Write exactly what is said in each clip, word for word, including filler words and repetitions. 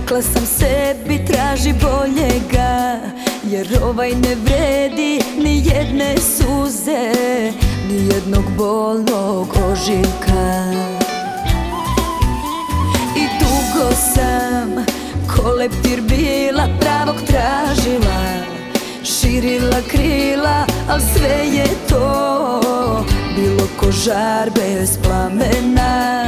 Rekla sam sebi traži boljega, jer ovaj ne vredi ni jedne suze, ni jednog bolnog ožiljka. I dugo sam ko leptir bila, pravog tražila, širila krila, al sve je to bilo ko žar bez plamena.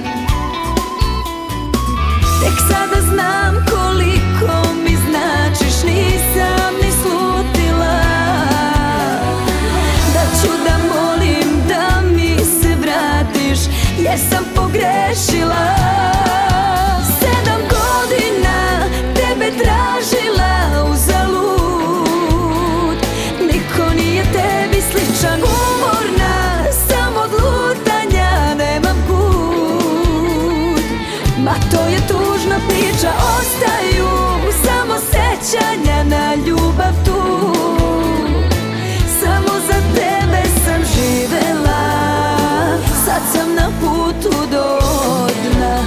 Tek sada znam koliko mi značiš, nisam ni slutila da ću da molim da mi se vratiš, jer sam pogrešila. Sedam godina tebe tražila uzalud, niko nije tebi sličan. Umorna sam od lutanja, nemam put, ma to je tužna priča. Ostaju samo sećanja na ljubav tu, samo za tebe sam živela, sad sam na putu do dna.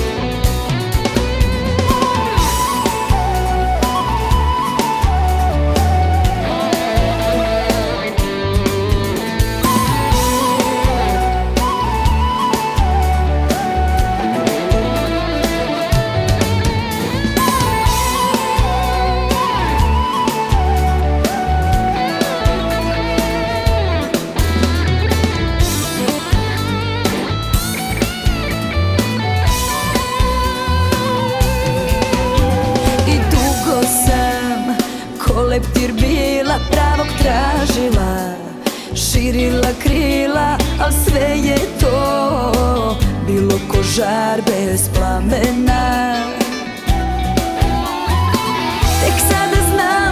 Leptir bila, pravog tražila, širila krila, al sve je to bilo ko žar bez plamena. Tek sada znam